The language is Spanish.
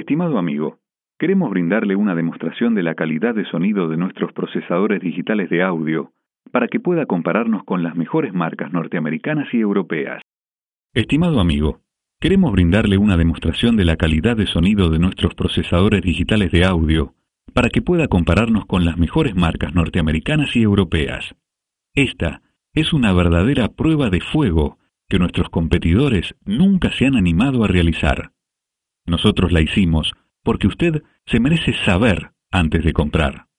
Estimado amigo, queremos brindarle una demostración de la calidad de sonido de nuestros procesadores digitales de audio para que pueda compararnos con las mejores marcas norteamericanas y europeas. Estimado amigo, queremos brindarle una demostración de la calidad de sonido de nuestros procesadores digitales de audio para que pueda compararnos con las mejores marcas norteamericanas y europeas. Esta es una verdadera prueba de fuego que nuestros competidores nunca se han animado a realizar. Nosotros la hicimos porque usted se merece saber antes de comprar.